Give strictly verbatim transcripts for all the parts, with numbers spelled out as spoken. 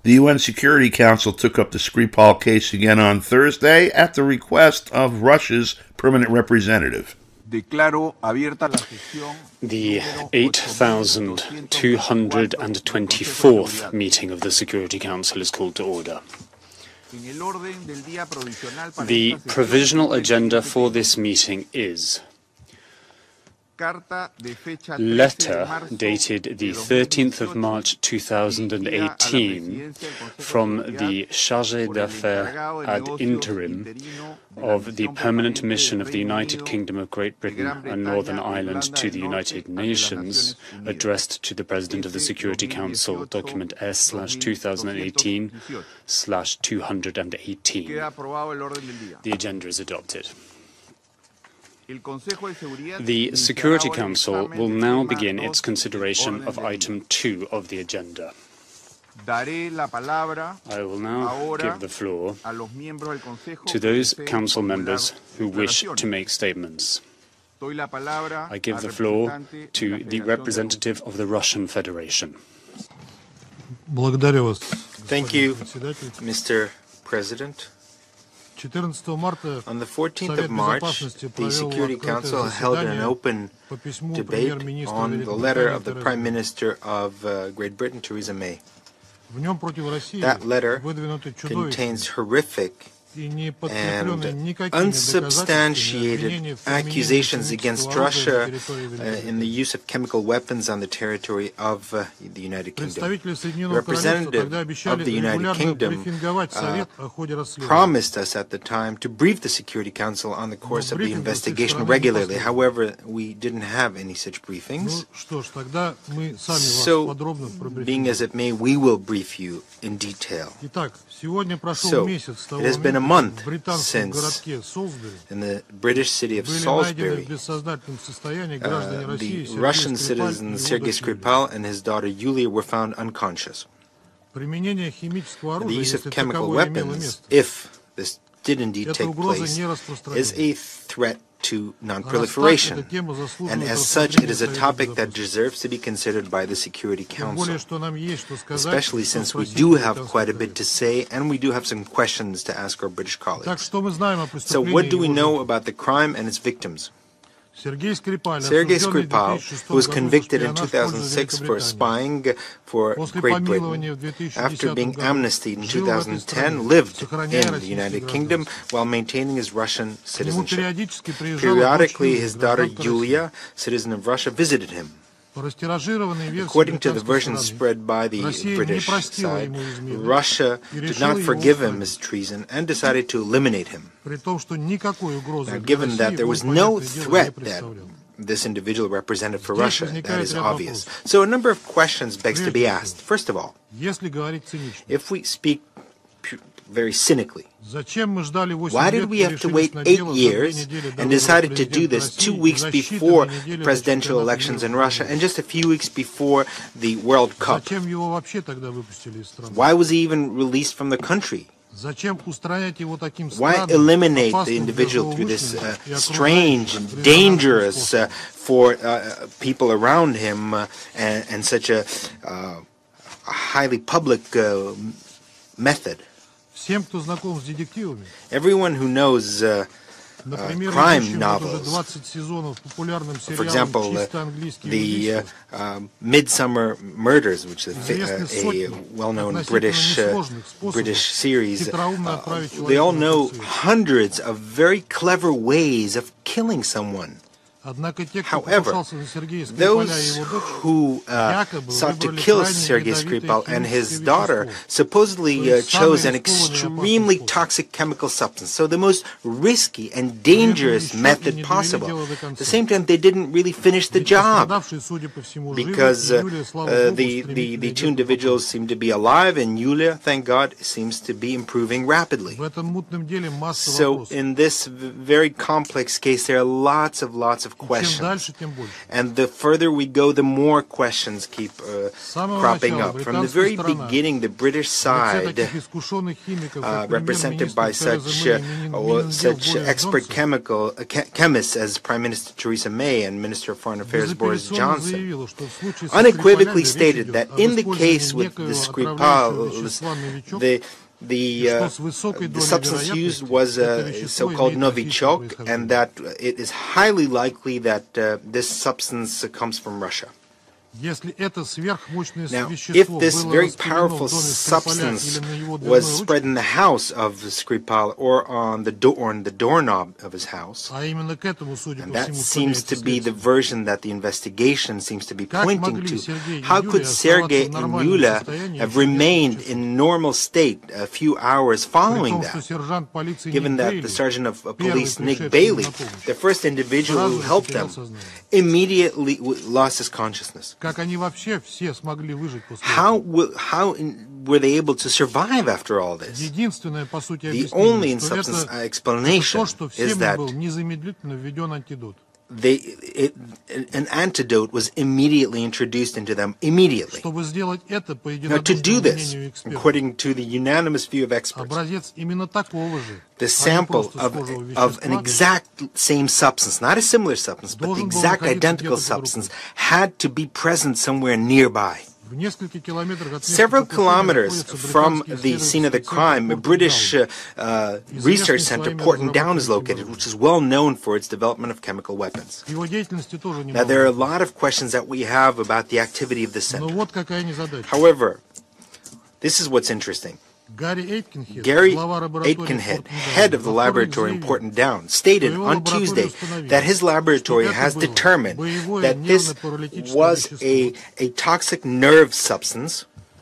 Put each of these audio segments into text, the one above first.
The U N Security Council took up the Skripal case again on Thursday at the request of Russia's permanent representative. The eight thousand two hundred twenty-fourth meeting of the Security Council is called to order. The provisional agenda for this meeting is letter dated the thirteenth of March two thousand eighteen from the Chargé d'Affaires ad interim of the Permanent Mission of the United Kingdom of Great Britain and Northern Ireland to the United Nations, addressed to the President of the Security Council, document S two thousand eighteen two hundred eighteen. The agenda is adopted. The Security Council will now begin its consideration of item two of the agenda. I will now give the floor to those Council members who wish to make statements. I give the floor to the representative of the Russian Federation. Thank you, Mister President. On the fourteenth of March, the Security Council held an open debate on the letter of the Prime Minister of uh, Great Britain, Theresa May. That letter contains horrific and unsubstantiated accusations against Russia uh, in the use of chemical weapons on the territory of uh, the United Kingdom. The representative of the United Kingdom uh, promised us at the time to brief the Security Council on the course of the investigation regularly. However, we didn't have any such briefings. So, being as it may, we will brief you in detail. So, it has been a month since, in the British city of Salisbury, uh, the Russian citizen Sergei Skripal and his daughter Yulia were found unconscious. The use of chemical weapons, if this did indeed take place, is a threat to non-proliferation, and as such it is a topic that deserves to be considered by the Security Council, especially since we do have quite a bit to say and we do have some questions to ask our British colleagues. So what do we know about the crime and its victims? Sergei Skripal, who was convicted in two thousand six for spying for Great Britain, after being amnestied in two thousand ten, lived in the United Kingdom while maintaining his Russian citizenship. Periodically, his daughter Yulia, citizen of Russia, visited him. According to the version spread by the British side, Russia did not forgive him his treason and decided to eliminate him. Now, given that there was no threat that this individual represented for Russia, that is obvious. So a number of questions begs to be asked. First of all, if we speak very cynically, why did we have to wait eight years and decided to do this two weeks before the presidential elections in Russia and just a few weeks before the World Cup? Why was he even released from the country? Why eliminate the individual through this uh, strange and dangerous uh, for uh, people around him uh, and, and such a, uh, a highly public uh, method? Everyone who knows uh, uh, crime novels, for example, uh, the uh, uh, Midsummer Murders, which is a, a well-known British uh, British series, uh, they all know hundreds of very clever ways of killing someone. However, those who uh, sought to kill Sergei Skripal and his daughter supposedly uh, chose an extremely toxic chemical substance, so the most risky and dangerous method possible. At the same time, they didn't really finish the job, because uh, uh, the, the, the two individuals seem to be alive, and Yulia, thank God, seems to be improving rapidly. So in this very complex case, there are lots of lots of of questions. And the further we go, the more questions keep uh, cropping up. From the very beginning, the British side, uh, represented by such uh, uh, such expert chemical uh, chemists as Prime Minister Theresa May and Minister of Foreign Affairs Boris Johnson, unequivocally stated that in the case with the Skripal, the The, uh, the substance used was a so-called Novichok, and that it is highly likely that uh, this substance comes from Russia. Now, if this very powerful substance was spread in the house of Skripal or on the door on the doorknob of his house, and that seems to be the version that the investigation seems to be pointing to, how could Sergei and Yulia have remained in normal state a few hours following that, given that the Sergeant of Police, Nick Bailey, the first individual who helped them, immediately lost his consciousness? How, will, how in, were they able to survive after all this? The only in substance explanation is that they, it, an antidote was immediately introduced into them immediately. Now, to do this, according to the unanimous view of experts, the sample of, of an exact same substance, not a similar substance, but the exact identical substance, had to be present somewhere nearby. Several kilometers from the scene of the crime, a British uh, uh, research center, Porton Down, is located, which is well known for its development of chemical weapons. Now, there are a lot of questions that we have about the activity of the center. However, this is what's interesting. Gary Aitkenhead, head of the laboratory in Porton Down, stated on Tuesday that his laboratory has determined that this was a, a toxic nerve substance,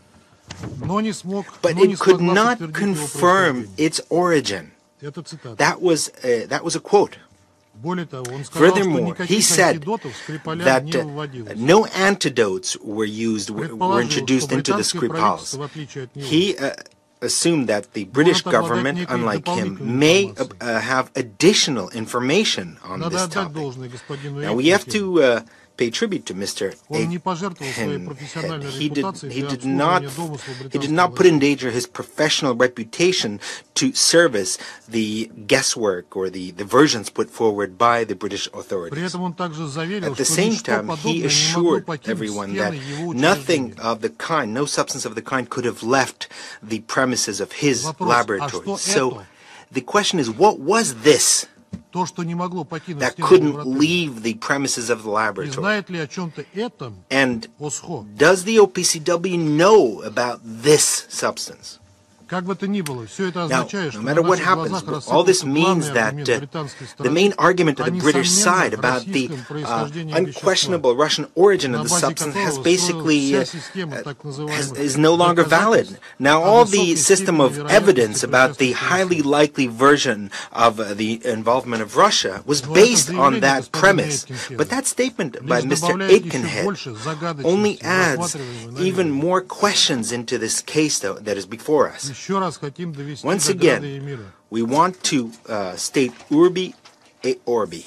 but it could not confirm its origin. That was a, that was a quote. Furthermore, he said that uh, no antidotes were used, were, were introduced into the Skripals. He uh, assumed that the British government, unlike him, may uh, uh, have additional information on this topic. Now, we have to uh, pay tribute to Mister Aitkenhead. He did, he did not, he did not put in danger his professional reputation to service the guesswork or the, the versions put forward by the British authorities. At the same time, he assured everyone that nothing of the kind, no substance of the kind, could have left the premises of his laboratory. So the question is, what was this that couldn't leave the premises of the laboratory? And does the O P C W know about this substance? Now, no matter what happens, all this means that uh, the main argument of the British side about the uh, unquestionable Russian origin of the substance has basically uh, uh, has, is no longer valid. Now, all the system of evidence about the highly likely version of uh, the involvement of Russia was based on that premise. But that statement by Mister Aitkenhead only adds even more questions into this case, though, that is before us. Once again, we want to uh, state urbi et orbi.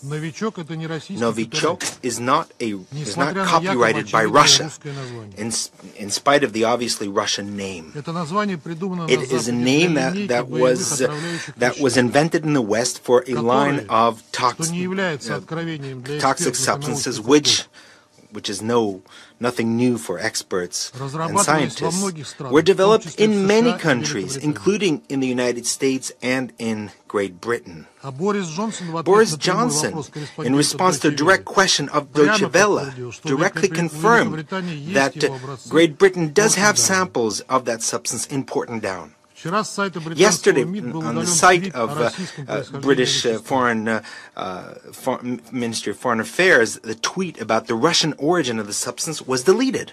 Novichok is not a is not copyrighted by Russia, in in spite of the obviously Russian name. It is a name that that was uh, that was invented in the West for a line of tox uh, toxic substances, which which is no nothing new for experts and scientists, were developed in many countries, including in the United States and in Great Britain. Boris Johnson, in response to a direct question of Deutsche Welle, directly confirmed that uh, Great Britain does have samples of that substance in Porton Down. Yesterday, on the site of uh, uh, British uh, Foreign uh, uh, For Ministry of Foreign Affairs, the tweet about the Russian origin of the substance was deleted.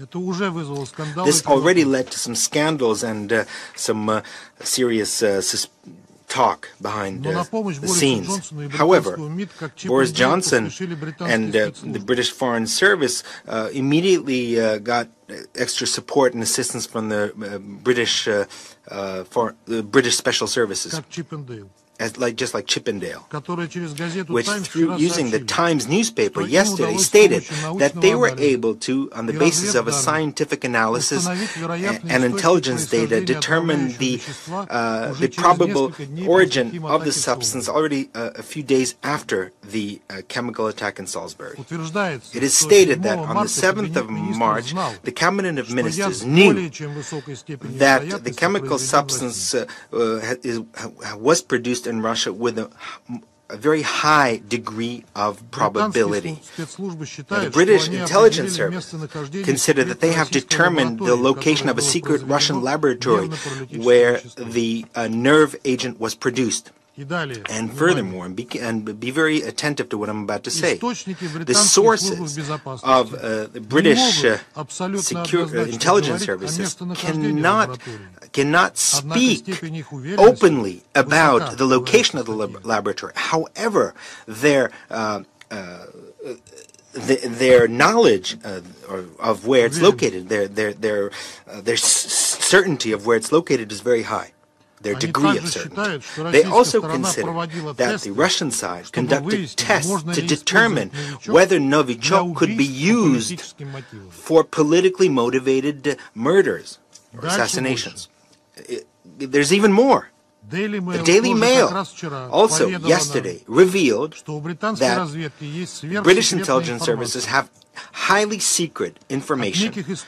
This already led to some scandals and uh, some uh, serious uh, talk behind uh, the scenes. However, Boris Johnson and uh, the British Foreign Service uh, immediately uh, got extra support and assistance from the uh, British uh, uh, for the British Special Services. as like just like Chippendale, which through using the Times newspaper yesterday stated that they were able to, on the basis of a scientific analysis and intelligence data, determine the uh, the probable origin of the substance already uh, a few days after the uh, chemical attack in Salisbury. It is stated that on the seventh of March, the Cabinet of Ministers knew that the chemical substance uh, uh, is, was produced in Russia with a, a very high degree of probability. Now, the British intelligence service consider that they have determined the location of a secret Russian laboratory where the uh, nerve agent was produced. And furthermore, and be, and be very attentive to what I'm about to say, the sources of uh, the British uh, secure, uh, intelligence services cannot, cannot speak openly about the location of the lab laboratory. However, their uh, uh, The, their knowledge uh, or, of where it's located, their their their uh, their certainty of where it's located is very high. Their degree of certainty. They also consider that the Russian side conducted tests to determine whether Novichok could be used for politically motivated murders or assassinations. It, there's even more. The Daily Mail also yesterday revealed that British intelligence services have highly secret information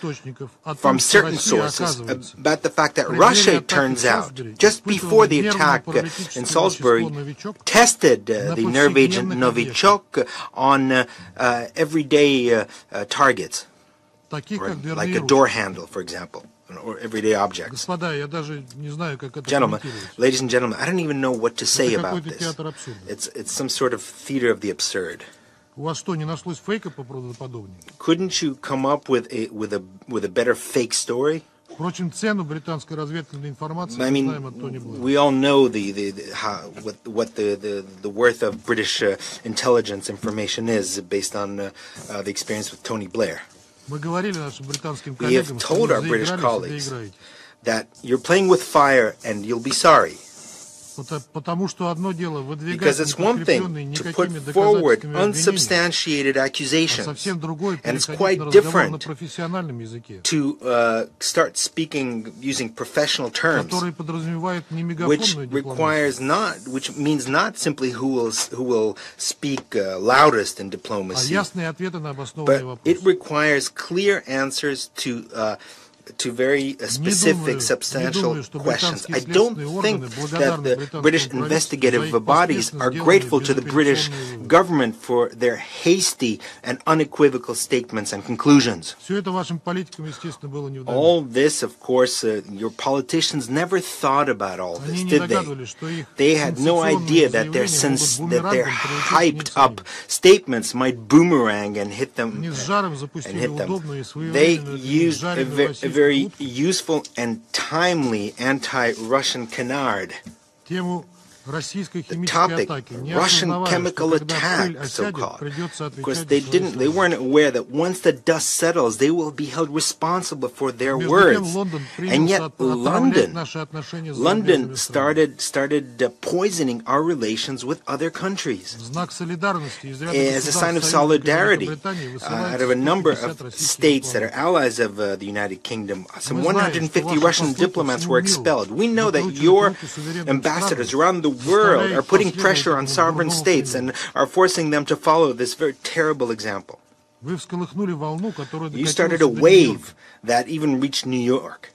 from certain sources about the fact that Russia, it turns out, just before the attack in Salisbury, tested uh, the nerve agent Novichok on uh, uh, everyday uh, uh, targets, or like a door handle, for example, or everyday objects. Gentlemen, ladies and gentlemen, I don't even know what to say about this. It's, it's some sort of theater of the absurd. Couldn't you come up with a with a with a better fake story? I mean, we all know the the, the how what what the, the the worth of British uh, intelligence information is based on uh, uh, the experience with Tony Blair. We have told our British colleagues that you're playing with fire and you'll be sorry. Because it's one thing to put forward unsubstantiated accusations, and it's quite different to uh, start speaking using professional terms, which requires not, which means not simply who will who will speak uh, loudest in diplomacy, but it requires clear answers to. Uh, to very uh, specific, substantial questions. I don't think that the British investigative bodies are grateful to the British government for their hasty and unequivocal statements and conclusions. All this, of course, uh, your politicians never thought about all this, did they? They had no idea that their, sens that their hyped up statements might boomerang and hit them. And hit them. They used a, ve a very useful and timely anti-Russian canard. The topic, Russian chemical attack, so-called. Of course, they didn't, they weren't aware that once the dust settles, they will be held responsible for their words. And yet, London, London started started uh, poisoning our relations with other countries. As a sign of solidarity, uh, out of a number of states that are allies of uh, the United Kingdom, some one hundred fifty Russian diplomats were expelled. We know that your ambassadors around the world are putting pressure on sovereign states and are forcing them to follow this very terrible example. You started a wave that even reached New York.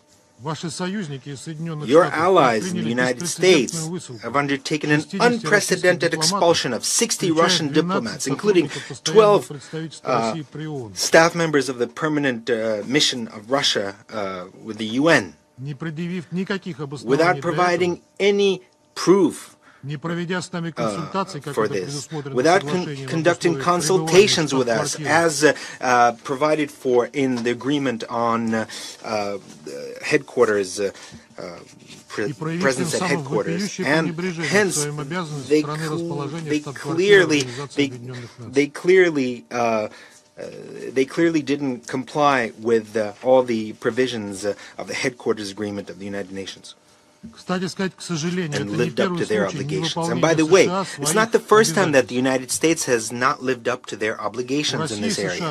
Your allies in the United States have undertaken an unprecedented expulsion of sixty Russian diplomats, including twelve uh, staff members of the permanent uh, mission of Russia uh, with the U N, without providing any proof Uh, for this, without con conducting consultations with us, as uh, uh, provided for in the agreement on uh, uh, headquarters, uh, uh, pre presence at headquarters, and hence they, cl they clearly they, they clearly uh, Uh, they clearly didn't comply with uh, all the provisions uh, of the headquarters agreement of the United Nations. and lived up to their obligations. And by the way, it's not the first time that the United States has not lived up to their obligations in this area.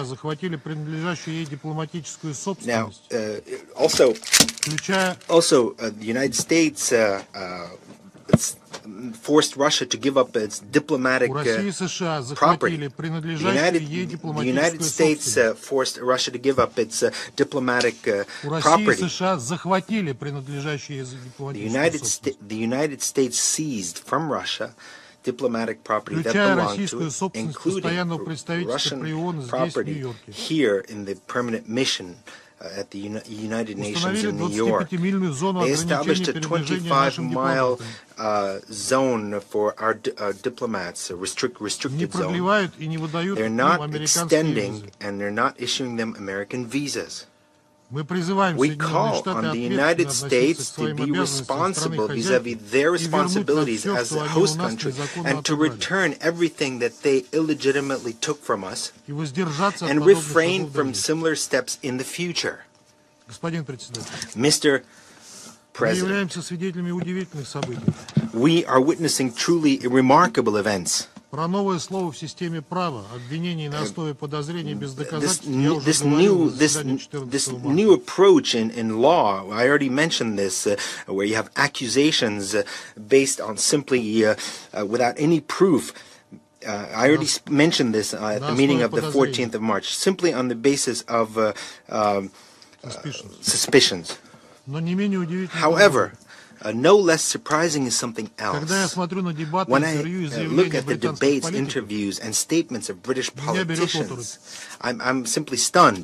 Now, uh, also, also uh, the United States uh, uh, forced Russia to give up its diplomatic uh, property. The United, the United States uh, forced Russia to give up its uh, diplomatic uh, property. The United, Sta the United States seized from Russia diplomatic property that belonged to it, including Russian property here in the permanent mission Uh, at the Uni United Nations in New York. They established a twenty-five mile uh, zone for our di uh, diplomats, a restrict restricted zone. They're not extending and they're not issuing them American visas. We call on the United States to be responsible vis-a-vis their responsibilities as a host country and to return everything that they illegitimately took from us and refrain from similar steps in the future. Mister President, we are witnessing truly remarkable events. This new, this new, this, this new approach in, in law, I already mentioned this, uh, where you have accusations uh, based on simply, uh, uh, without any proof. Uh, I already mentioned this uh, at the meeting of the fourteenth of March, simply on the basis of uh, um, uh, suspicions. However, Uh, no less surprising is something else. When I uh, look at the debates, interviews, and statements of British politicians, I'm, I'm simply stunned.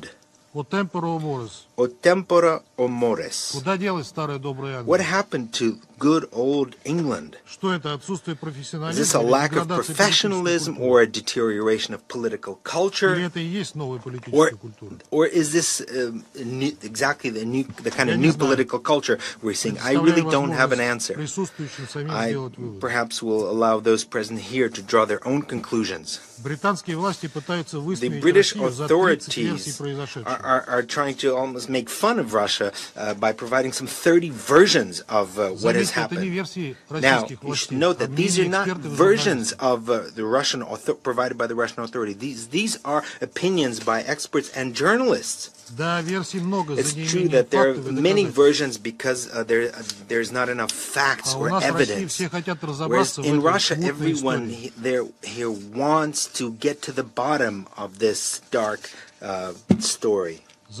O tempora o mores. What happened to good old England? Is this a lack of professionalism or a deterioration of political culture? Or, or is this uh, new, exactly the, new, the kind of new political culture we're seeing? I really don't have an answer. I perhaps will allow those present here to draw their own conclusions. The British authorities are, are, are trying to almost make fun of Russia uh, by providing some thirty versions of uh, what has happened. Now, you should note that these are not versions of uh, the Russian provided by the Russian authority. These these are opinions by experts and journalists. It's true that there are many versions because uh, there uh, there's not enough facts or evidence. Whereas in Russia, everyone he, there here wants to get to the bottom of this dark uh, story.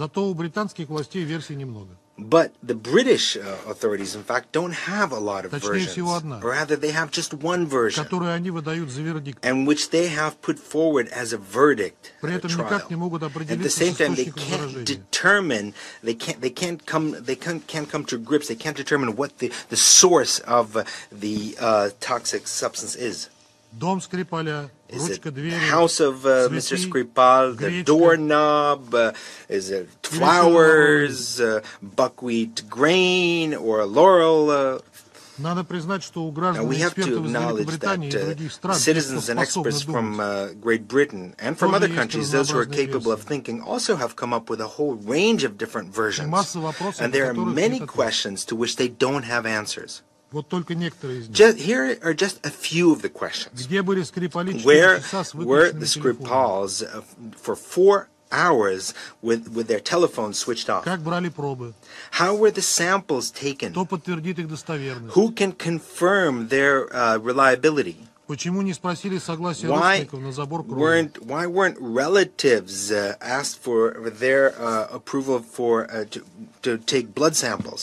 But the British uh, authorities, in fact, don't have a lot of versions. Rather, they have just one version, and which they have put forward as a verdict at a trial. At the same time, they can't determine, they can't, they can't come, they can't, can't come to grips. They can't determine what the the source of uh, the uh, toxic substance is. Is it the house of uh, Mister Skripal, the doorknob, uh, is it flowers, uh, buckwheat grain, or laurel? Uh, Now, we have to acknowledge that uh, citizens and experts from uh, Great Britain and from other countries, those who are capable of thinking, also have come up with a whole range of different versions. And there are many questions to which they don't have answers. Just, here are just a few of the questions. Where were the Skripals uh, for four hours with, with their telephones switched off? How were the samples taken? Who can confirm their uh, reliability? Why weren't, why weren't relatives uh, asked for their uh, approval for uh, to, to take blood samples?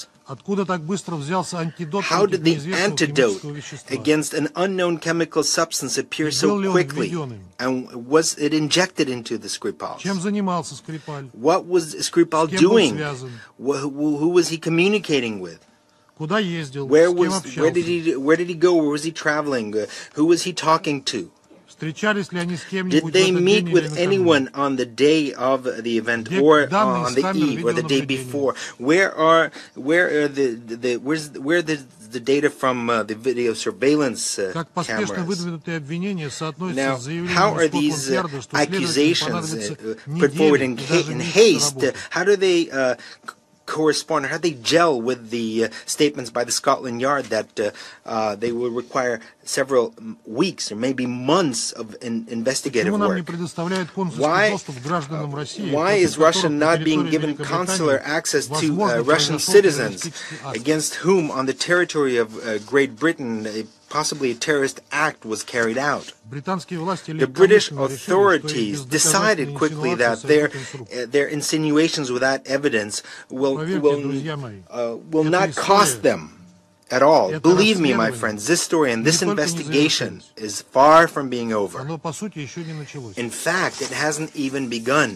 How did the antidote against an unknown chemical substance appear so quickly? And was it injected into the Skripal? What was Skripal doing? Who, who was he communicating with? Where was? Where did he? Where did he go? Where was he traveling? Uh, who was he talking to? Did they meet with anyone on the day of the event, or uh, on the eve, or the day before? Where are where are the, the, the where's where the the data from uh, the video surveillance uh, cameras? Now, how are these uh, accusations uh, put forward in, in haste? Uh, how do they uh, correspond, or how they gel with the uh, statements by the Scotland Yard that uh, uh, they will require several weeks or maybe months of in investigative work. Why, uh, why is Russia not being given consular access to uh, Russian citizens against whom on the territory of uh, Great Britain a possibly a terrorist act was carried out? The British authorities decided quickly that their uh, their insinuations without evidence will will, uh, will not cost them at all. Believe me, my friends, this story and this investigation is far from being over. In fact, it hasn't even begun.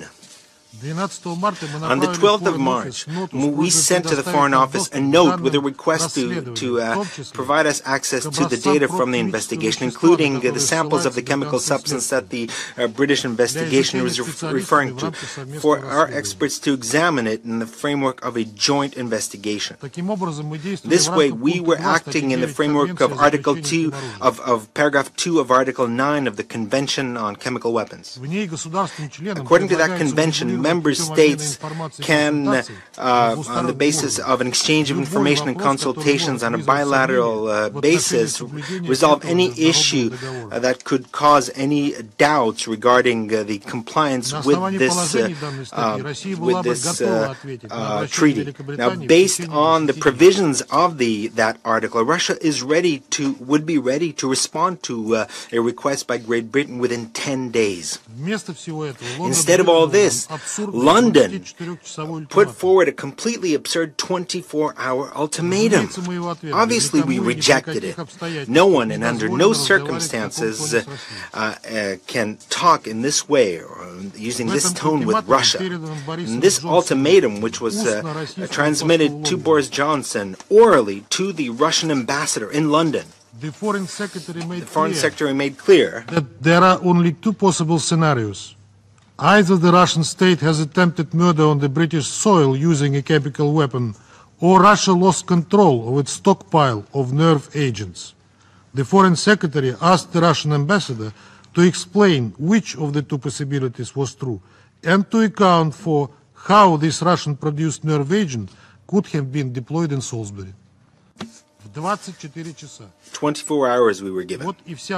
On the twelfth of March, we sent to the Foreign Office a note with a request to, to uh, provide us access to the data from the investigation, including uh, the samples of the chemical substance that the uh, British investigation was re referring to, for our experts to examine it in the framework of a joint investigation. This way, we were acting in the framework of Article two, of, of Paragraph two of Article nine of the Convention on Chemical Weapons. According to that convention, member states can, uh, on the basis of an exchange of information and consultations on a bilateral uh, basis, resolve any issue uh, that could cause any doubts regarding uh, the compliance with this, uh, uh, with this uh, uh, treaty. Now, based on the provisions of the that article, Russia is ready to, would be ready to respond to uh, a request by Great Britain within ten days. Instead of all this, London put forward a completely absurd twenty-four hour ultimatum. Obviously, we rejected it. No one and under no circumstances uh, uh, can talk in this way or using this tone with Russia. And this ultimatum, which was uh, transmitted to Boris Johnson orally to the Russian ambassador in London, the Foreign Secretary made, the Foreign Secretary made clear that there are only two possible scenarios. Either the Russian state has attempted murder on the British soil using a chemical weapon, or Russia lost control of its stockpile of nerve agents. The Foreign Secretary asked the Russian ambassador to explain which of the two possibilities was true, and to account for how this Russian-produced nerve agent could have been deployed in Salisbury. twenty-four hours we were given. That is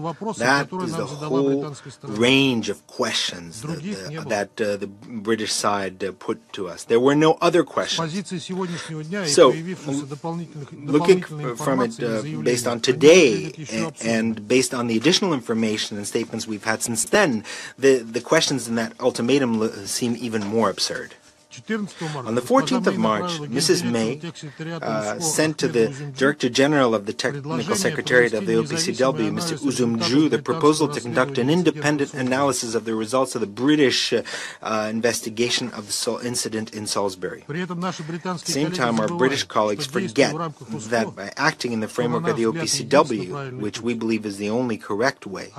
the whole range of questions that, uh, that uh, the British side uh, put to us. There were no other questions. So, looking from it uh, based on today and, and based on the additional information and statements we've had since then, the, the questions in that ultimatum seem even more absurd. On the fourteenth of March, Missus May uh, sent to the Director General of the Technical Secretariat of the O P C W, Mister Uzumju, the proposal to conduct an independent analysis of the results of the British uh, uh, investigation of the Sol incident in Salisbury. At the same time, our British colleagues forget that by acting in the framework of the O P C W, which we believe is the only correct way,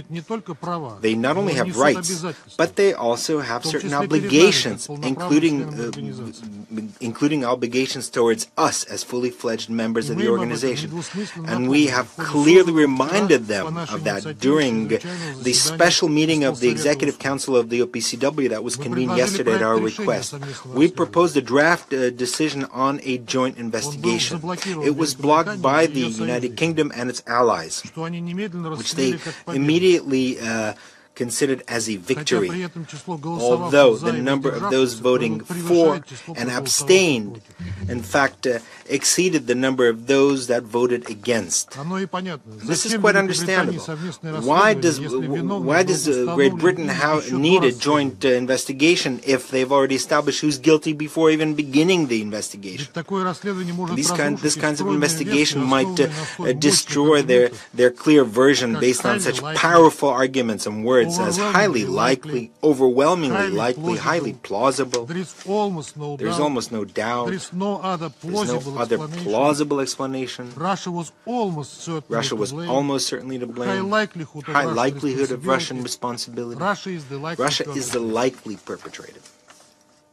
they not only have rights, but they also have certain obligations, including Uh, including obligations towards us as fully fledged members of the organization. And we have clearly reminded them of that during the special meeting of the Executive Council of the O P C W that was convened yesterday at our request. We proposed a draft uh, decision on a joint investigation. It was blocked by the United Kingdom and its allies, which they immediately uh, considered as a victory, although the number of those voting for and abstained, in fact, uh, exceeded the number of those that voted against. This is quite understandable. Why does why does uh, Great Britain have, need a joint uh, investigation if they've already established who's guilty before even beginning the investigation? These kind, this kinds of investigation might uh, uh, destroy their, their clear version based on such powerful arguments and words as highly likely, overwhelmingly likely, highly plausible. There's almost no doubt. There's no other plausible explanation. Russia was almost certainly, Russia was almost certainly to blame. High likelihood of Russian responsibility. Russia is the likely, Russia is the likely perpetrator.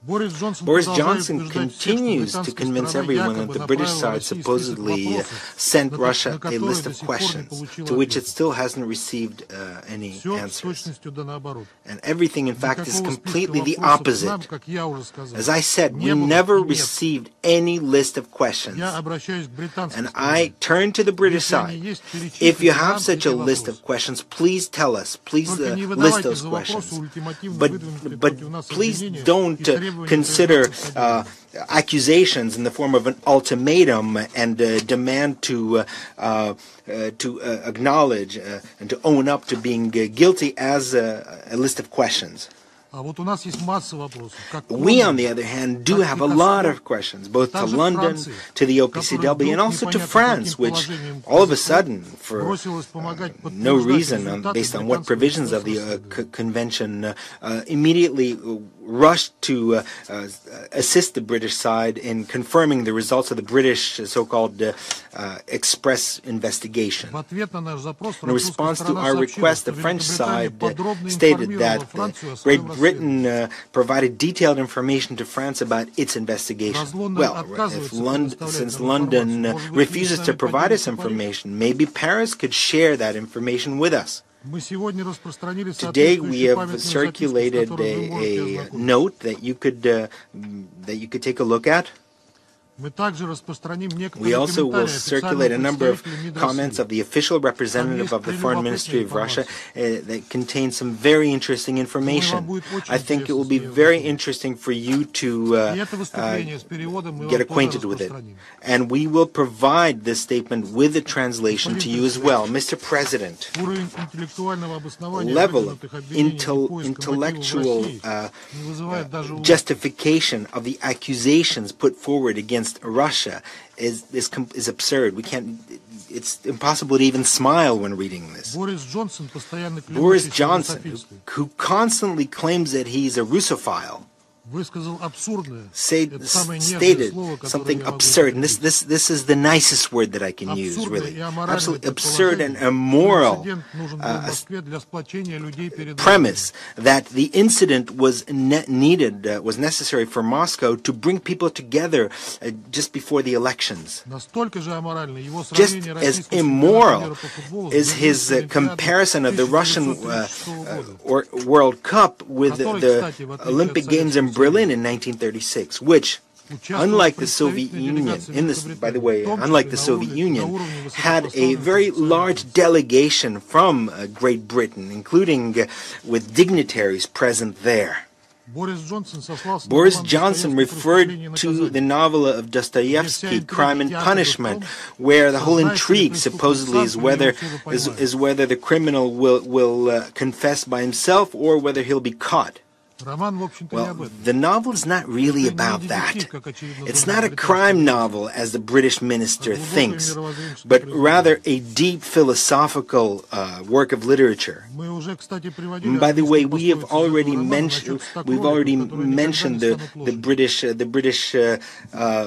Boris Johnson, Boris Johnson continues to convince everyone that the British side supposedly sent Russia a list of questions to which it still hasn't received uh, any answers. And everything, in fact, is completely the opposite. As I said, we never received any list of questions. And I turn to the British side. If you have such a list of questions, please tell us. Please uh, list those questions. But, but please don't uh, consider uh, accusations in the form of an ultimatum and uh, demand to uh, uh, uh, to uh, acknowledge uh, and to own up to being uh, guilty as a, a list of questions. We, on the other hand, do have a lot of questions, both to London, to the O P C W, and also to France, which all of a sudden, for uh, no reason, um, based on what provisions of the uh, c convention, uh, uh, immediately rushed to uh, uh, assist the British side in confirming the results of the British uh, so-called uh, uh, express investigation. In response to our request, the French side uh, stated that uh, Great Britain uh, provided detailed information to France about its investigation. Well, if London, since London uh, refuses to provide us information, maybe Paris could share that information with us. Today we have circulated a, a note that you could uh, that you could take a look at. We also will circulate a number of comments of the official representative of the Foreign Ministry of Russia uh, that contain some very interesting information. I think it will be very interesting for you to uh, uh, get acquainted with it. And we will provide this statement with the translation to you as well. Mister President, level of intel intellectual uh, uh, justification of the accusations put forward against Russia is, is is absurd. We can't. It's impossible to even smile when reading this. Boris Johnson, who, who constantly claims that he's a Russophile, Say, stated something absurd, and this, this, this is the nicest word that I can use, really. Absolutely absurd and immoral uh, premise that the incident was ne needed, uh, was necessary for Moscow to bring people together uh, just before the elections. Just as immoral is his uh, comparison of the Russian uh, uh, or World Cup with the, the Olympic Games in Berlin in nineteen thirty-six, which, unlike the Soviet Union, in this, by the way, unlike the Soviet Union, had a very large delegation from uh, Great Britain, including uh, with dignitaries present there. Boris Johnson referred to the novel of Dostoevsky, Crime and Punishment, where the whole intrigue supposedly is whether is, is whether the criminal will will uh, confess by himself or whether he'll be caught. Well, the novel is not really about that. It's not a crime novel, as the British minister thinks, but rather a deep philosophical uh, work of literature. And by the way, we have already mentioned we've already mentioned the the British uh, the British uh, uh, uh,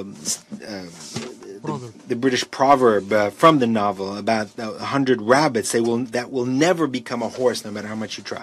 The, the British proverb uh, from the novel about a uh, hundred rabbits they will that will never become a horse no matter how much you try.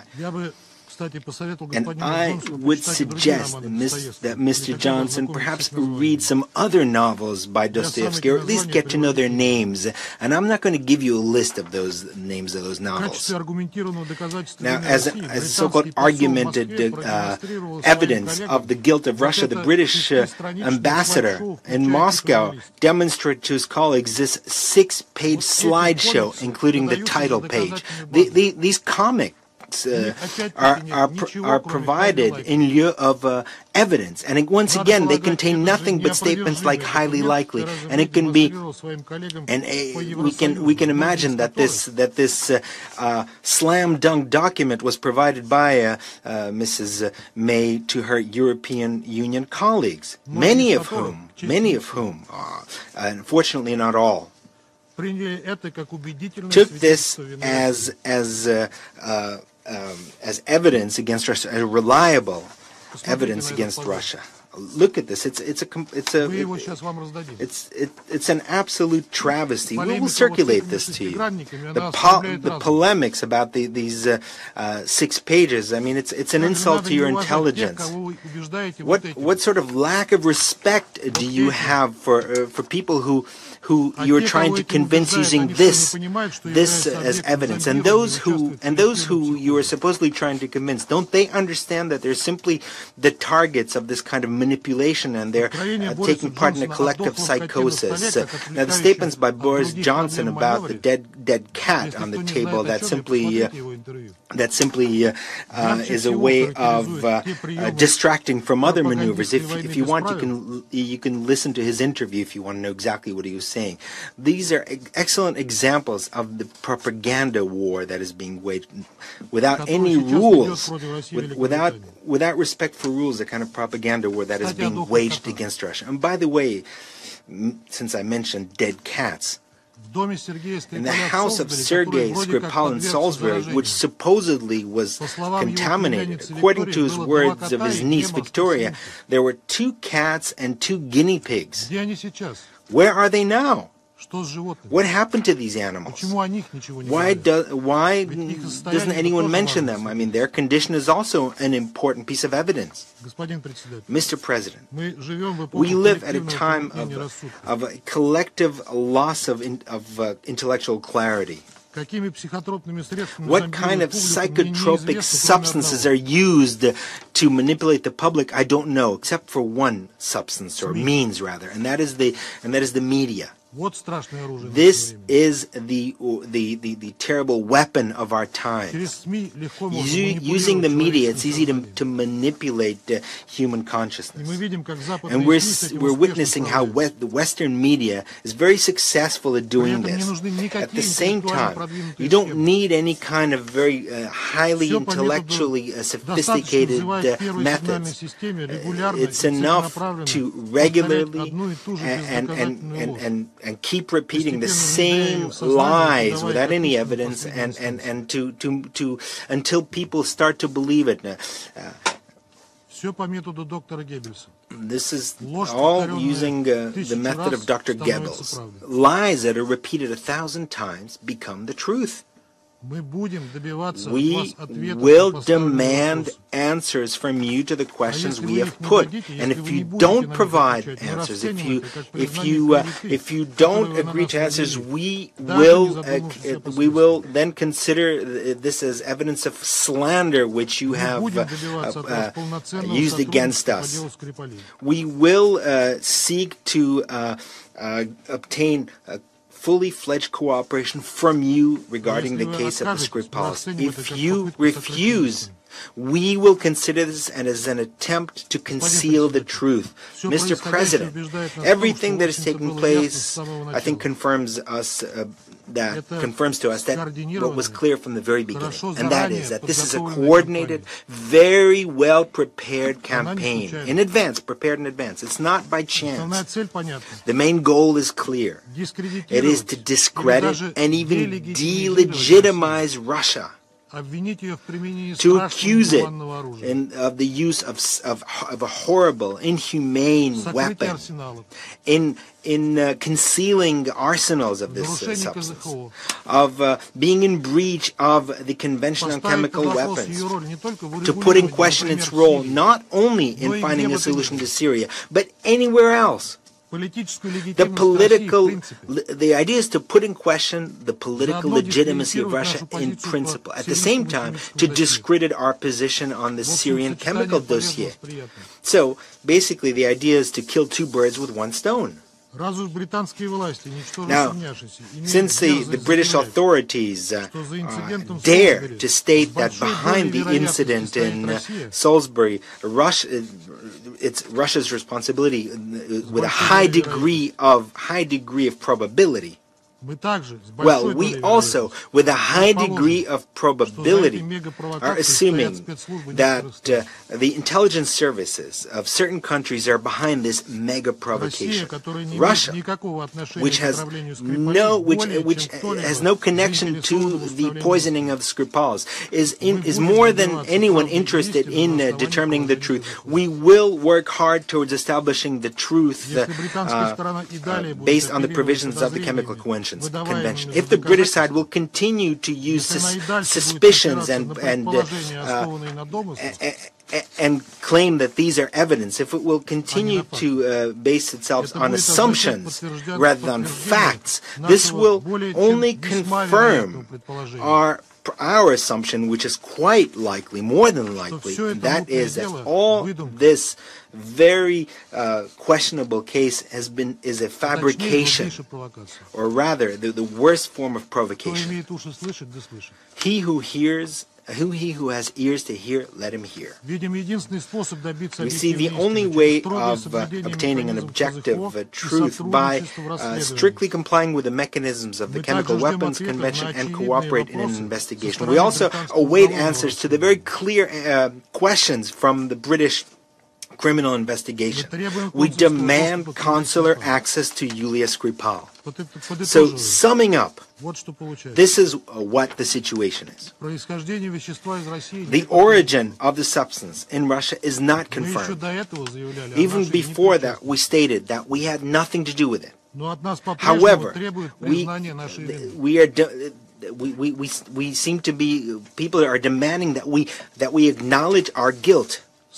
And I would suggest that, Miz, that Mister Johnson perhaps read some other novels by Dostoevsky, or at least get to know their names. And I'm not going to give you a list of those names of those novels. Now, as a, as a so-called argumented uh, evidence of the guilt of Russia, the British uh, ambassador in Moscow demonstrated to his colleagues this six-page slideshow, including the title page. The, the, these comics Uh, are, are, are provided in lieu of uh, evidence, and once again they contain nothing but statements like highly likely, and it can be, and uh, we can we can imagine that this that this uh, uh, slam dunk document was provided by uh, uh, Missus May to her European Union colleagues, many of whom many of whom, uh, unfortunately not all, took this as as uh, uh, Um, as evidence against Russia, as reliable evidence against Russia. look at this. It's it's a it's a it, it's it, it's an absolute travesty. We will circulate this to you. The po the polemics about the, these uh, uh, six pages. I mean, it's it's an insult to your intelligence. What what sort of lack of respect do you have for uh, for people who who you're trying to convince using this this uh, as evidence, and those who and those who you are supposedly trying to convince, don't they understand that they're simply the targets of this kind of manipulation, and they're uh, taking part in a collective psychosis? Uh, now, the statements by Boris Johnson about the dead dead cat on the table, that simply uh, that simply uh, uh, is a way of uh, uh, distracting from other maneuvers. If if you want, you can you can listen to his interview if you want to know exactly what he was saying. These are excellent examples of the propaganda war that is being waged without any rules, with, without without respect for rules. The kind of propaganda war that is being waged against Russia. And by the way, since I mentioned dead cats, in the house of Sergei Skripal in Salisbury, which supposedly was contaminated, according to his words of his niece Victoria, there were two cats and two guinea pigs. Where are they now? What happened to these animals? Why, do, why doesn't anyone mention them? I mean, their condition is also an important piece of evidence. Mister President, we live at a time of, of a collective loss of, in, of uh, intellectual clarity. What kind of psychotropic substances are used to manipulate the public? I don't know, except for one substance, or means rather, and that is the and that is the media. This is the, the, the, the terrible weapon of our time. Using the media, it's easy to, to manipulate uh, human consciousness. And we're, we're witnessing how West, the Western media is very successful at doing this. At the same time, you don't need any kind of very uh, highly intellectually uh, sophisticated uh, methods. Uh, it's enough to regularly and, and, and, and, and and keep repeating the same lies without any evidence, and, and, and to, to, to, until people start to believe it. Uh, this is all using uh, the method of Doctor Goebbels. Lies that are repeated a thousand times become the truth. We will demand answers from you to the questions we have put, and if you don't provide answers, if you if you uh, if you don't agree to answers, we will uh, we will then consider this as evidence of slander which you have uh, uh, uh, used against us. We will uh, seek to uh, uh, obtain uh, fully fledged cooperation from you regarding the case of the Skripals. If you refuse, we will consider this as an attempt to conceal the truth. Mister President, everything that is taking place, I think, confirms us uh, that confirms to us that what was clear from the very beginning, and that is that this is a coordinated, very well prepared campaign, in advance, prepared in advance. It's not by chance. The main goal is clear. It is to discredit and even delegitimize Russia, to accuse it in, of the use of, of, of a horrible, inhumane weapon, in, in uh, concealing arsenals of this uh, substance, of uh, being in breach of the Convention on Chemical Weapons, to put in question its role not only in finding a solution to Syria, but anywhere else. The political, the idea is to put in question the political legitimacy of Russia in principle. At the same time, to discredit our position on the Syrian chemical dossier. So, basically, the idea is to kill two birds with one stone. Now, since the, the British authorities uh, uh, dare to state that behind the incident in uh, Salisbury, Russia, it's Russia's responsibility uh, with a high degree of high degree of probability, Well, we also, with a high degree of probability, are assuming that uh, the intelligence services of certain countries are behind this mega provocation. Russia, which has no, which which has no connection to the poisoning of Skripals, is in, is more than anyone interested in uh, determining the truth. We will work hard towards establishing the truth uh, uh, based on the provisions of the Chemical Convention. Convention. If the British side will continue to use sus suspicions and and uh, uh, and claim that these are evidence, if it will continue to uh, base itself on assumptions rather than facts, this will only confirm our our assumption, which is quite likely, more than likely, and that is that all this very uh, questionable case has been is a fabrication, or rather, the, the worst form of provocation. He who hears, who he who has ears to hear, let him hear. We see the only way of uh, obtaining an objective uh, truth by uh, strictly complying with the mechanisms of the Chemical Weapons Convention and cooperate in an investigation. We also await answers to the very clear uh, questions from the British criminal investigation. We demand consular access to Yulia Skripal. So, summing up, this is what the situation is. The origin of the substance in Russia is not confirmed. Even before that, we stated that we had nothing to do with it. However, we, we are... We, we, we, we seem to be, people are demanding that we, that we acknowledge our guilt.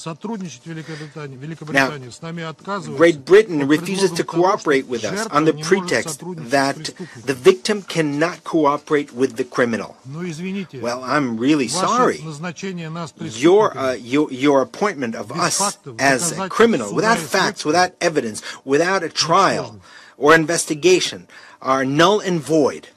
Now, Great Britain refuses to cooperate with us on the pretext that the victim cannot cooperate with the criminal. Well, I'm really sorry. Your, uh, your, your appointment of us as a criminal, without facts, without evidence, without a trial or investigation, are null and void.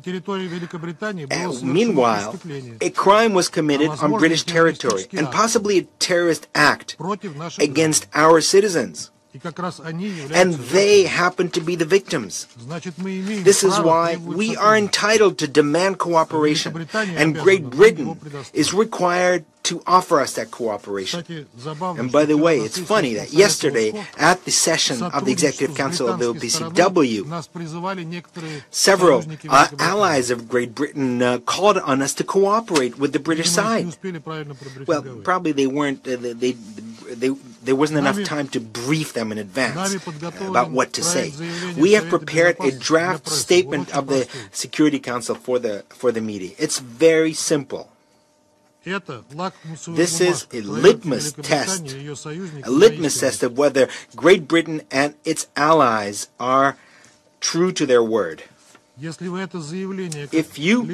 And meanwhile, a crime was committed on British territory, and possibly a terrorist act against our citizens. And they happen to be the victims. This is why we are entitled to demand cooperation, and Great Britain is required to offer us that cooperation. And by the way, it's funny that yesterday, at the session of the Executive Council of the O P C W, several uh, allies of Great Britain uh, called on us to cooperate with the British side. Well, probably they weren't, uh, they, they, they, there wasn't enough time to brief them in advance about what to say. We have prepared a draft statement of the Security Council for the, for the meeting. It's very simple. This is a litmus test, a litmus test of whether Great Britain and its allies are true to their word. If you,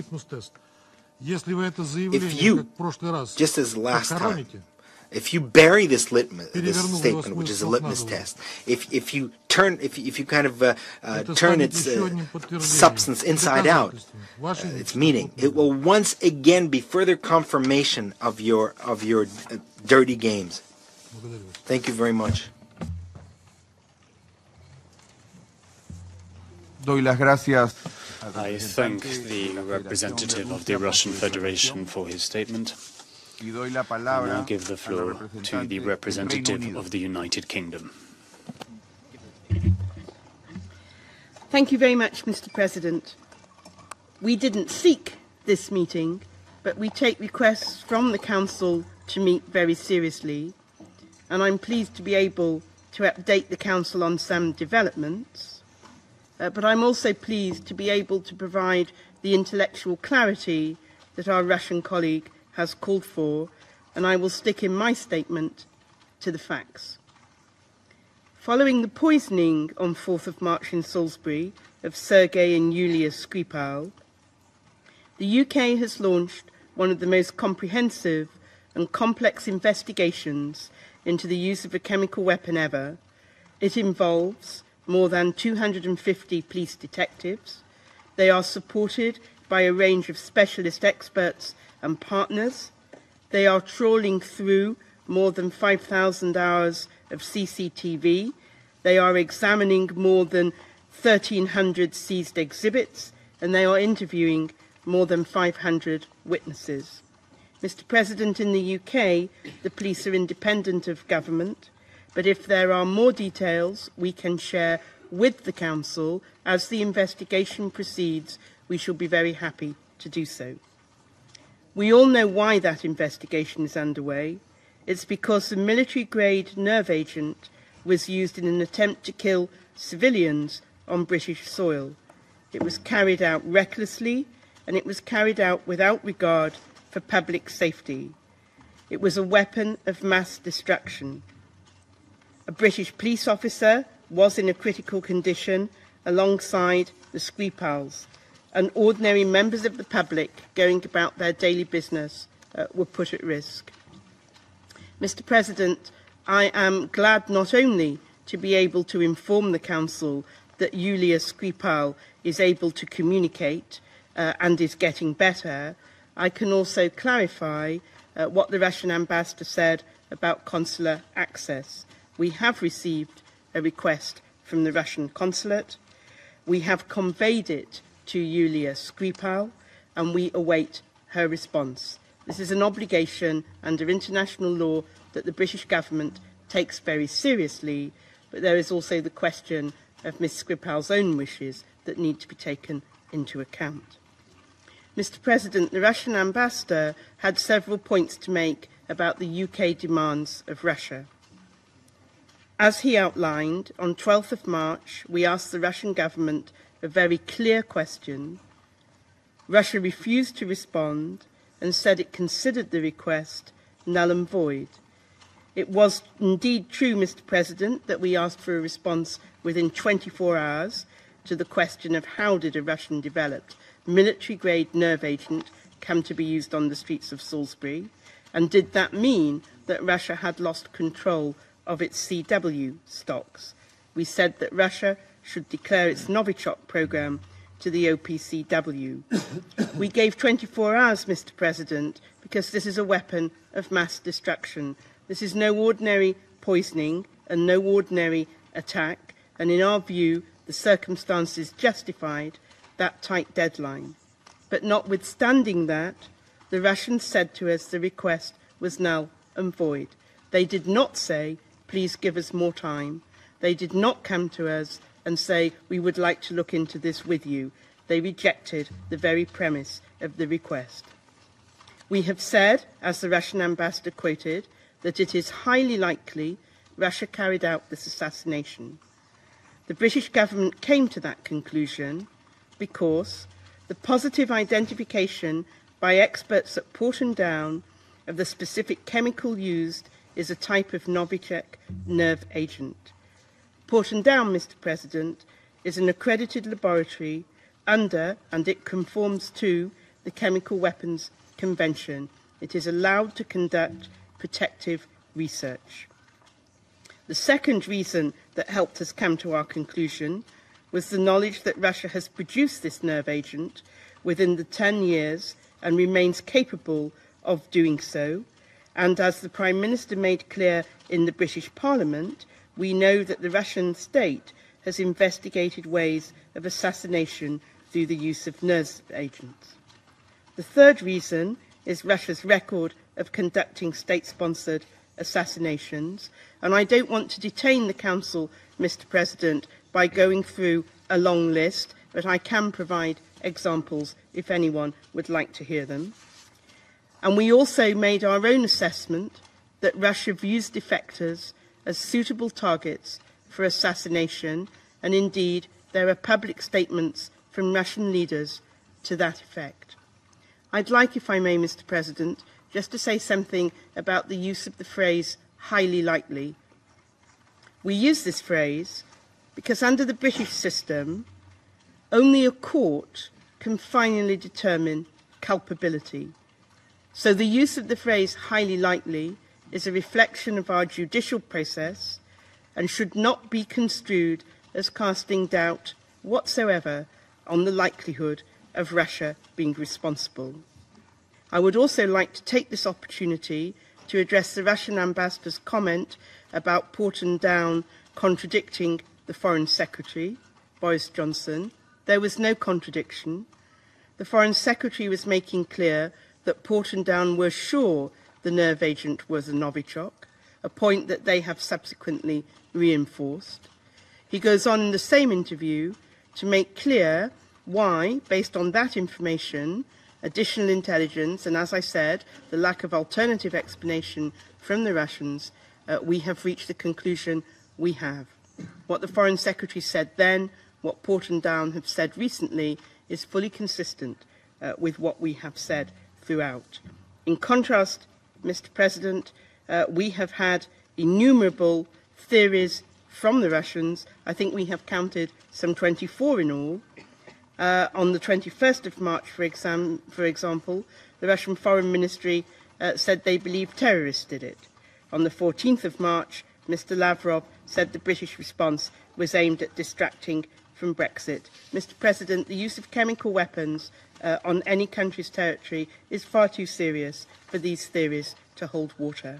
if you, just as last time, if you bury this litmus, this statement, which is a litmus test, if if you turn, if if you kind of uh, uh, turn its uh, substance inside out, uh, its meaning, it will once again be further confirmation of your of your uh, dirty games. Thank you very much. I thank the representative of the Russian Federation for his statement. I now give the floor to the representative of the United Kingdom. Thank you very much, Mister President. We didn't seek this meeting, but we take requests from the Council to meet very seriously, and I'm pleased to be able to update the Council on some developments, uh, but I'm also pleased to be able to provide the intellectual clarity that our Russian colleague has called for, and I will stick in my statement to the facts. Following the poisoning on fourth of March in Salisbury of Sergei and Yulia Skripal, the U K has launched one of the most comprehensive and complex investigations into the use of a chemical weapon ever. It involves more than two hundred fifty police detectives. They are supported by a range of specialist experts and partners. They are trawling through more than five thousand hours of C C T V. They are examining more than thirteen hundred seized exhibits, and they are interviewing more than five hundred witnesses. Mister President, in the U K, the police are independent of government, but if there are more details we can share with the Council as the investigation proceeds, we shall be very happy to do so. We all know why that investigation is underway. It's because the military-grade nerve agent was used in an attempt to kill civilians on British soil. It was carried out recklessly, and it was carried out without regard for public safety. It was a weapon of mass destruction. A British police officer was in a critical condition alongside the Skripals, and ordinary members of the public going about their daily business uh, were put at risk. Mister President, I am glad not only to be able to inform the Council that Yulia Skripal is able to communicate uh, and is getting better, I can also clarify uh, what the Russian ambassador said about consular access. We have received a request from the Russian consulate. We have conveyed it to Yulia Skripal, and we await her response. This is an obligation under international law that the British government takes very seriously, but there is also the question of Miz Skripal's own wishes that need to be taken into account. Mister President, the Russian ambassador had several points to make about the U K demands of Russia. As he outlined, on twelfth of March, we asked the Russian government a very clear question. Russia refused to respond and said it considered the request null and void. It was indeed true, Mister President, that we asked for a response within twenty-four hours to the question of how did a Russian-developed military-grade nerve agent come to be used on the streets of Salisbury, and did that mean that Russia had lost control of its C W stocks? We said that Russia should declare its Novichok programme to the O P C W. We gave twenty-four hours, Mister President, because this is a weapon of mass destruction. This is no ordinary poisoning and no ordinary attack, and in our view, the circumstances justified that tight deadline. But notwithstanding that, the Russians said to us the request was null and void. They did not say, please give us more time. They did not come to us and say, we would like to look into this with you. They rejected the very premise of the request. We have said, as the Russian ambassador quoted, that it is highly likely Russia carried out this assassination. The British government came to that conclusion because the positive identification by experts at Porton Down of the specific chemical used is a type of Novichok nerve agent. Porton Down, Mister President, is an accredited laboratory under, and it conforms to, the Chemical Weapons Convention. It is allowed to conduct protective research. The second reason that helped us come to our conclusion was the knowledge that Russia has produced this nerve agent within the ten years and remains capable of doing so. And as the Prime Minister made clear in the British Parliament, we know that the Russian state has investigated ways of assassination through the use of nerve agents. The third reason is Russia's record of conducting state-sponsored assassinations, and I don't want to detain the Council, Mister President, by going through a long list, but I can provide examples if anyone would like to hear them. And we also made our own assessment that Russia views defectors as suitable targets for assassination, and indeed there are public statements from Russian leaders to that effect. I'd like, if I may, Mister President, just to say something about the use of the phrase highly likely. We use this phrase because under the British system, only a court can finally determine culpability. So the use of the phrase highly likely is a reflection of our judicial process and should not be construed as casting doubt whatsoever on the likelihood of Russia being responsible. I would also like to take this opportunity to address the Russian ambassador's comment about Porton Down contradicting the Foreign Secretary Boris Johnson, there was no contradiction. The Foreign Secretary was making clear that Porton Down were sure the nerve agent was a Novichok, a point that they have subsequently reinforced. He goes on in the same interview to make clear why, based on that information, additional intelligence, and as I said, the lack of alternative explanation from the Russians, uh, we have reached the conclusion we have. What the Foreign Secretary said then, what Porton Down have said recently, is fully consistent uh, with what we have said throughout. In contrast, Mister President, uh, we have had innumerable theories from the Russians. I think we have counted some twenty-four in all. Uh, on the twenty-first of March, for, exam for example, the Russian Foreign Ministry uh, said they believed terrorists did it. On the fourteenth of March, Mister Lavrov said the British response was aimed at distracting from Brexit. Mister President, the use of chemical weapons uh, on any country's territory is far too serious for these theories to hold water.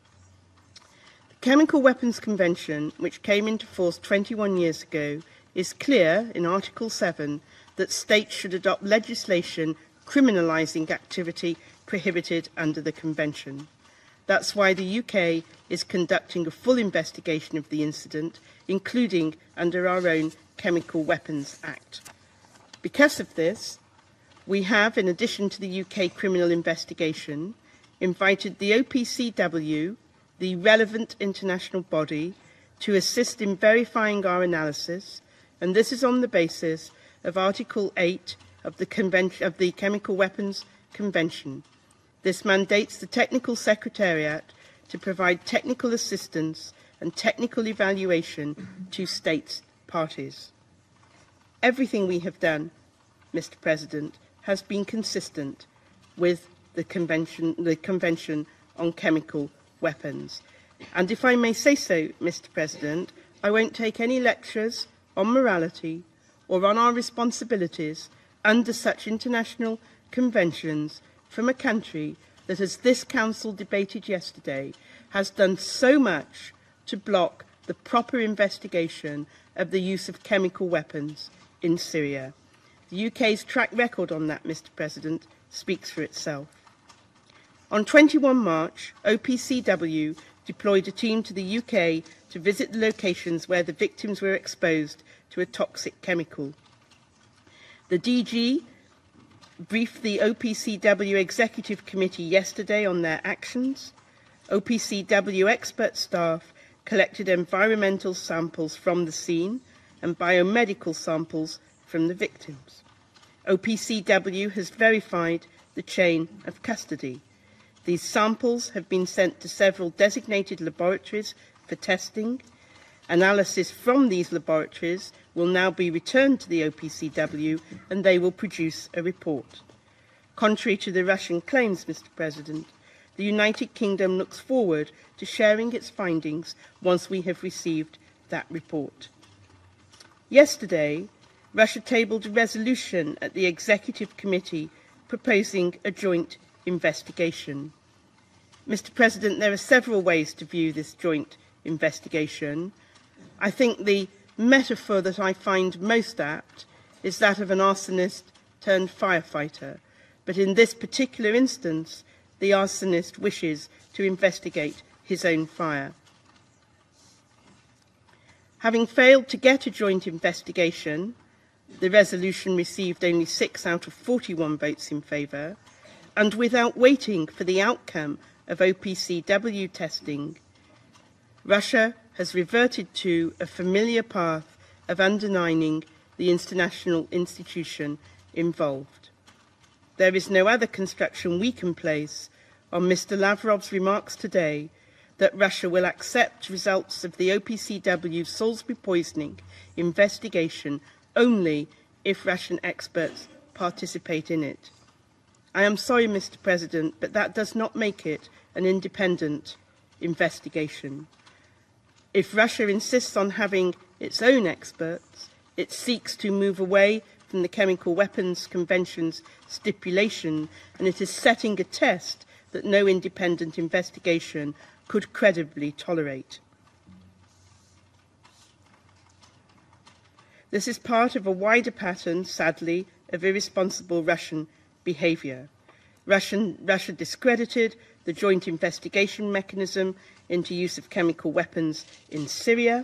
The Chemical Weapons Convention, which came into force twenty-one years ago, is clear in Article seven that states should adopt legislation criminalising activity prohibited under the Convention. That's why the U K is conducting a full investigation of the incident, including under our own Chemical Weapons Act. Because of this, we have, in addition to the U K criminal investigation, invited the O P C W, the relevant international body, to assist in verifying our analysis, and this is on the basis of Article eight of the, Convention, of the Chemical Weapons Convention. This mandates the Technical Secretariat to provide technical assistance and technical evaluation to states parties. Everything we have done, Mister President, has been consistent with the Convention, the Convention on Chemical Weapons. And if I may say so, Mister President, I won't take any lectures on morality or on our responsibilities under such international conventions from a country that, as this Council debated yesterday, has done so much to block the proper investigation of the use of chemical weapons in Syria. The U K's track record on that, Mister President, speaks for itself. On twenty-first of March, O P C W deployed a team to the U K to visit the locations where the victims were exposed to a toxic chemical. The D G briefed the O P C W Executive Committee yesterday on their actions. O P C W expert staff collected environmental samples from the scene and biomedical samples from the victims. O P C W has verified the chain of custody. These samples have been sent to several designated laboratories for testing. Analysis from these laboratories will now be returned to the O P C W and they will produce a report. Contrary to the Russian claims, Mister President, the United Kingdom looks forward to sharing its findings once we have received that report. Yesterday, Russia tabled a resolution at the Executive Committee proposing a joint investigation. Mister President, there are several ways to view this joint investigation. I think the metaphor that I find most apt is that of an arsonist turned firefighter, but in this particular instance, the arsonist wishes to investigate his own fire. Having failed to get a joint investigation, the resolution received only six out of forty-one votes in favour, and without waiting for the outcome of O P C W testing, Russia has reverted to a familiar path of undermining the international institution involved. There is no other construction we can place on Mister Lavrov's remarks today that Russia will accept results of the O P C W Salisbury poisoning investigation only if Russian experts participate in it. I am sorry, Mister President, but that does not make it an independent investigation. If Russia insists on having its own experts, it seeks to move away from the Chemical Weapons Convention's stipulation, and it is setting a test that no independent investigation could credibly tolerate. This is part of a wider pattern, sadly, of irresponsible Russian behaviour. Russian, Russia discredited the joint investigation mechanism into use of chemical weapons in Syria.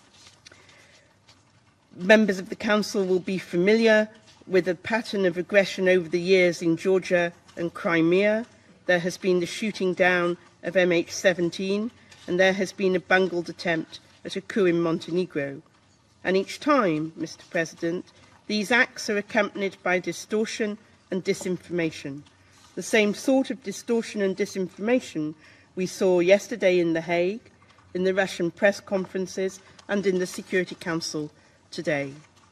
Members of the Council will be familiar with a pattern of aggression over the years in Georgia and Crimea. There has been the shooting down of M H seventeen, and there has been a bungled attempt at a coup in Montenegro. And each time, Mister President, these acts are accompanied by distortion and disinformation. The same sort of distortion and disinformation we saw yesterday in The Hague, in the Russian press conferences, and in the Security Council today.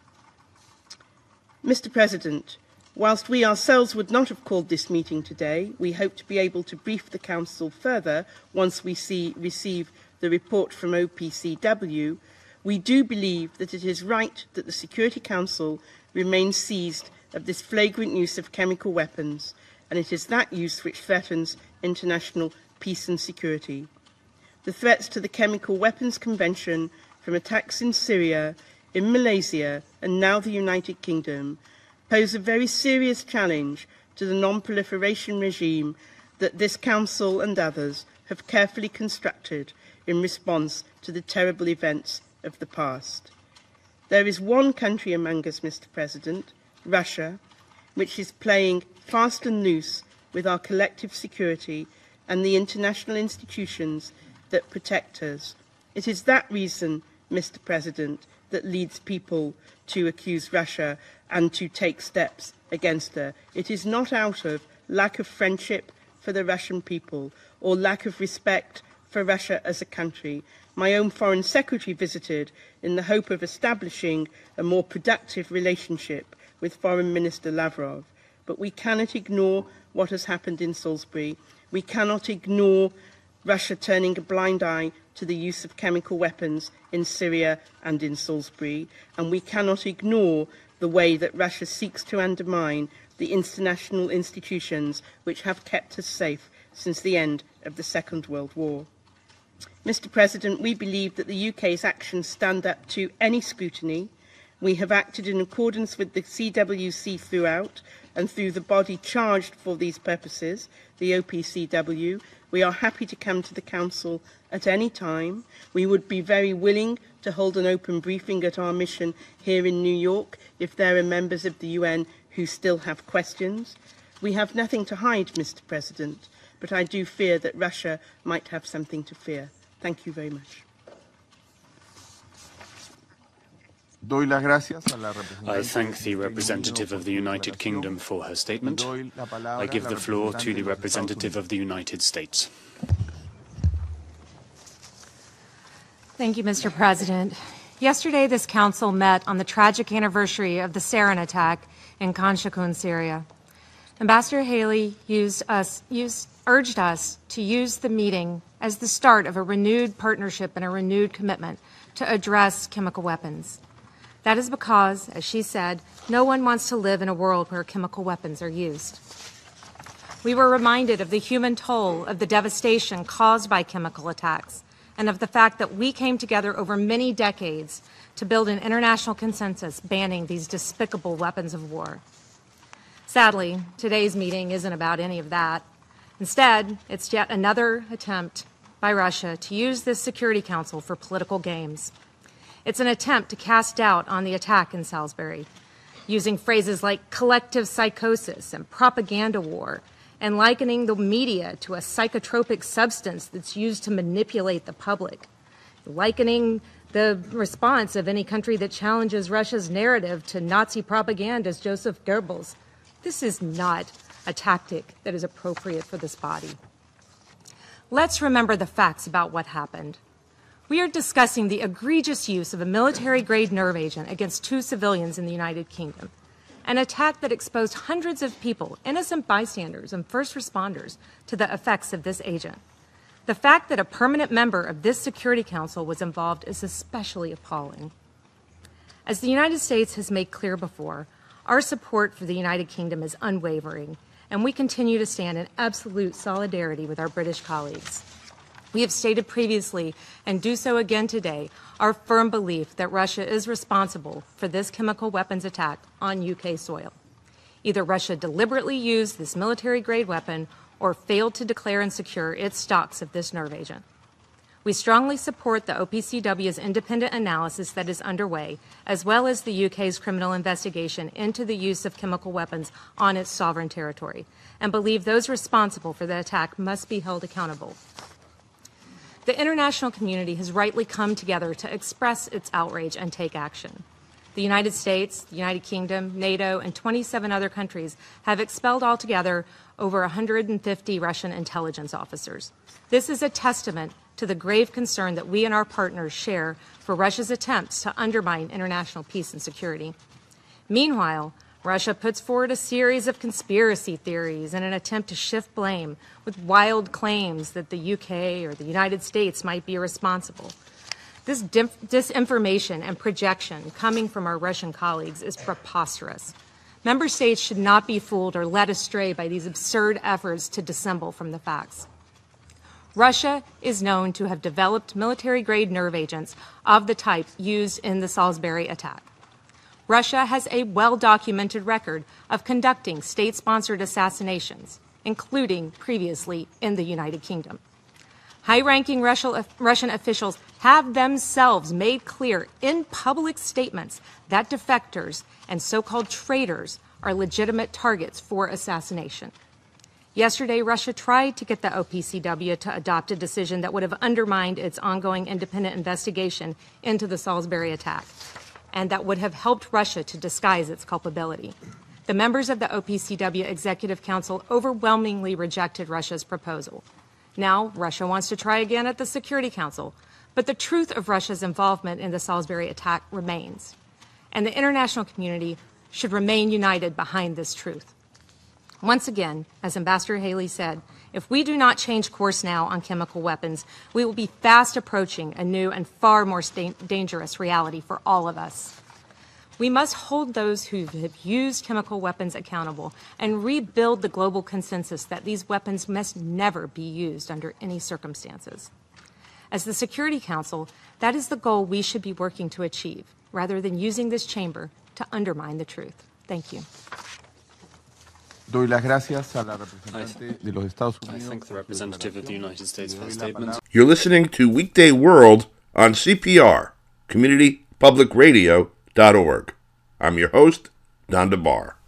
Mister President, whilst we ourselves would not have called this meeting today, we hope to be able to brief the Council further once we see, receive the report from O P C W. We do believe that it is right that the Security Council remains seized of this flagrant use of chemical weapons, and it is that use which threatens international peace and security. The threats to the Chemical Weapons Convention from attacks in Syria, in Malaysia, and now the United Kingdom pose a very serious challenge to the non-proliferation regime that this Council and others have carefully constructed in response to the terrible events of the past. There is one country among us, Mister President, Russia, which is playing fast and loose with our collective security and the international institutions that protect us. It is that reason, Mister President, that leads people to accuse Russia and to take steps against her. It is not out of lack of friendship for the Russian people or lack of respect for Russia as a country. My own Foreign Secretary visited in the hope of establishing a more productive relationship with Foreign Minister Lavrov. But we cannot ignore what has happened in Salisbury. We cannot ignore Russia turning a blind eye to the use of chemical weapons in Syria and in Salisbury. And we cannot ignore the way that Russia seeks to undermine the international institutions which have kept us safe since the end of the Second World War. Mister President, we believe that the U K's actions stand up to any scrutiny. We have acted in accordance with the C W C throughout and through the body charged for these purposes, the O P C W. We are happy to come to the Council at any time. We would be very willing to hold an open briefing at our mission here in New York if there are members of the U N who still have questions. We have nothing to hide, Mister President, but I do fear that Russia might have something to fear. Thank you very much. I thank the representative of the United Kingdom for her statement. I give the floor to the representative of the United States. Thank you, Mister President. Yesterday, this Council met on the tragic anniversary of the sarin attack in Khan Shaykhun, Syria. Ambassador Haley used us, used, urged us to use the meeting as the start of a renewed partnership and a renewed commitment to address chemical weapons. That is because, as she said, no one wants to live in a world where chemical weapons are used. We were reminded of the human toll of the devastation caused by chemical attacks and of the fact that we came together over many decades to build an international consensus banning these despicable weapons of war. Sadly, today's meeting isn't about any of that. Instead, it's yet another attempt by Russia to use this Security Council for political games. It's an attempt to cast doubt on the attack in Salisbury, using phrases like collective psychosis and propaganda war, and likening the media to a psychotropic substance that's used to manipulate the public, likening the response of any country that challenges Russia's narrative to Nazi propaganda as Joseph Goebbels. This is not a tactic that is appropriate for this body. Let's remember the facts about what happened. We are discussing the egregious use of a military-grade nerve agent against two civilians in the United Kingdom, an attack that exposed hundreds of people, innocent bystanders and first responders, to the effects of this agent. The fact that a permanent member of this Security Council was involved is especially appalling. As the United States has made clear before, our support for the United Kingdom is unwavering, and we continue to stand in absolute solidarity with our British colleagues. We have stated previously, and do so again today, our firm belief that Russia is responsible for this chemical weapons attack on U K soil. Either Russia deliberately used this military-grade weapon or failed to declare and secure its stocks of this nerve agent. We strongly support the O P C W's independent analysis that is underway, as well as the U K's criminal investigation into the use of chemical weapons on its sovereign territory, and believe those responsible for the attack must be held accountable. The international community has rightly come together to express its outrage and take action. The United States, the United Kingdom, NATO, and twenty-seven other countries have expelled altogether over one hundred fifty Russian intelligence officers. This is a testament to the grave concern that we and our partners share for Russia's attempts to undermine international peace and security. Meanwhile, Russia puts forward a series of conspiracy theories in an attempt to shift blame with wild claims that the U K or the United States might be responsible. This disinformation and projection coming from our Russian colleagues is preposterous. Member states should not be fooled or led astray by these absurd efforts to dissemble from the facts. Russia is known to have developed military-grade nerve agents of the type used in the Salisbury attack. Russia has a well-documented record of conducting state-sponsored assassinations, including previously in the United Kingdom. High-ranking Russian officials have themselves made clear in public statements that defectors and so-called traitors are legitimate targets for assassination. Yesterday, Russia tried to get the O P C W to adopt a decision that would have undermined its ongoing independent investigation into the Salisbury attack, and that would have helped Russia to disguise its culpability. The members of the O P C W Executive Council overwhelmingly rejected Russia's proposal. Now, Russia wants to try again at the Security Council, but the truth of Russia's involvement in the Salisbury attack remains, and the international community should remain united behind this truth. Once again, as Ambassador Haley said, if we do not change course now on chemical weapons, we will be fast approaching a new and far more dangerous reality for all of us. We must hold those who have used chemical weapons accountable and rebuild the global consensus that these weapons must never be used under any circumstances. As the Security Council, that is the goal we should be working to achieve, rather than using this chamber to undermine the truth. Thank you. Doy las gracias a la representante de los Estados Unidos. I thank the representative of the United States for the statement. You're listening to Weekday World on C P R, community public radio dot org. I'm your host, Don DeBar.